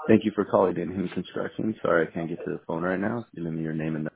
Thank you for calling in Construction. Sorry I can't get to the phone right now. Giving me your name and